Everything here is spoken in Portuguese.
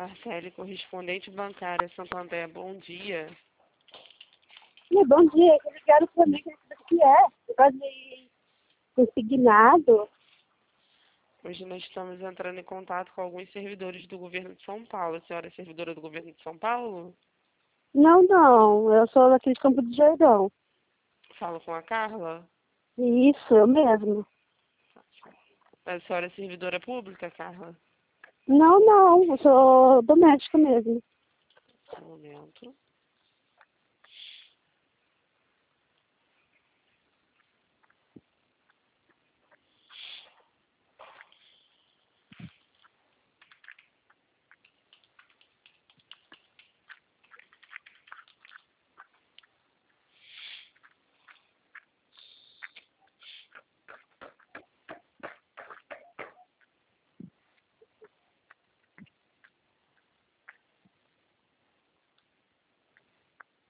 Marcele, correspondente bancária Santander, bom dia. Bom dia, eles ligaram para mim, o que é? Negócio de consignado. Hoje nós estamos entrando em contato com alguns servidores do governo de São Paulo. A senhora é servidora do governo de São Paulo? Não, eu sou daqui de Campo do Jordão. Falo com a Carla? Isso, eu mesmo. A senhora é servidora pública, Carla? Não, eu sou doméstica mesmo. Um momento.